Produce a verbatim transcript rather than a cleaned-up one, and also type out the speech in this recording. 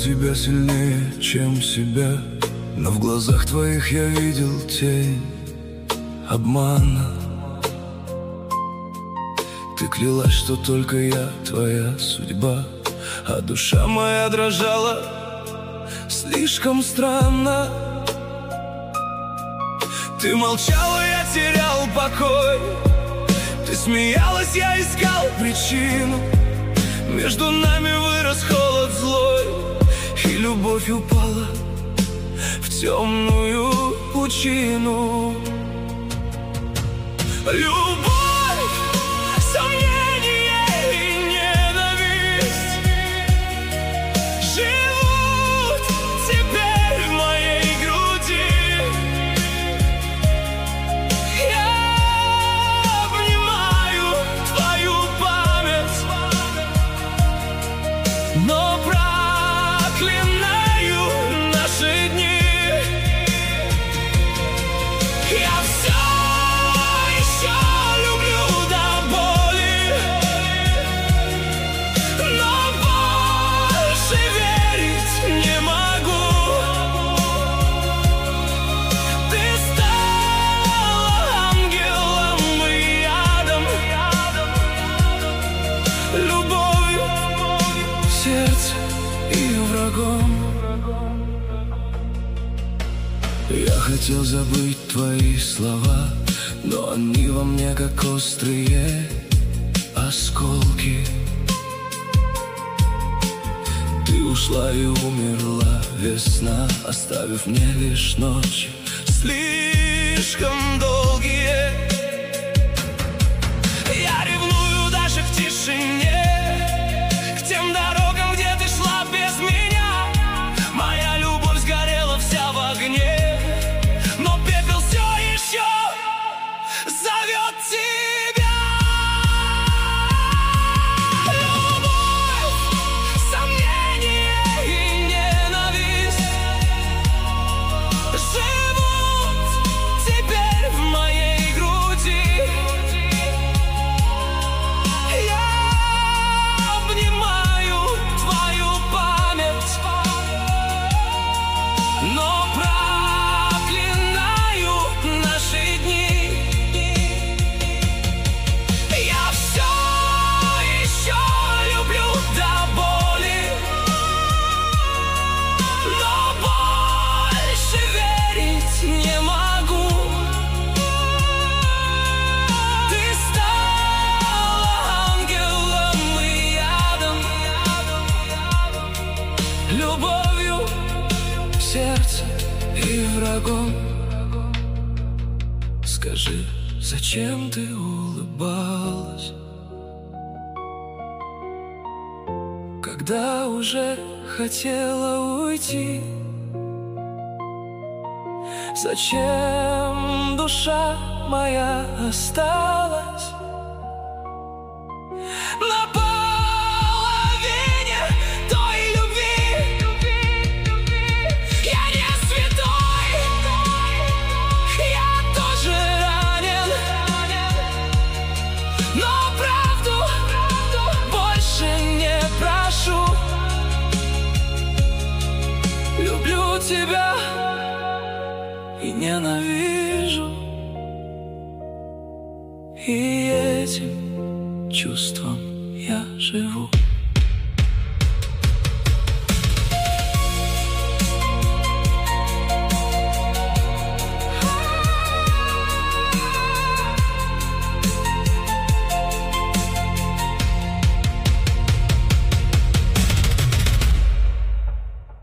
тебя сильнее, чем себя, но в глазах твоих я видел тень обмана. Ты клялась, что только я твоя судьба, а душа моя дрожала слишком странно. Ты молчала, я терял покой. Ты смеялась, я искал причину. Между нами вырос холод злой, и любовь упала в темную пучину. Любовь, сомнение и ненависть живут теперь в моей груди. Я обнимаю твою память, но проклинаю наши дни. Я все я хотел забыть твои слова, но они во мне как острые осколки. Ты ушла и умерла весна, оставив мне лишь ночи слишком долгие. Я ревную даже в тишине к тем дорогам, где ты шла без меня. Моя любовь сгорела вся в огне, но пепел все еще зовет тебя. Любовь, сомнение и ненависть живут теперь в моей груди. Я обнимаю твою память, но проклинаю наши дни. Я все еще люблю до боли, но больше верить не могу. Ты стала ангелом и ядом, любовью в сердце и врагом. Скажи, зачем ты улыбалась, когда уже хотела уйти? Зачем душа моя осталась на половине той любви? Я не святой, я тоже ранен, но правду больше не прошу. Люблю тебя и ненавижу, и этим чувством я живу.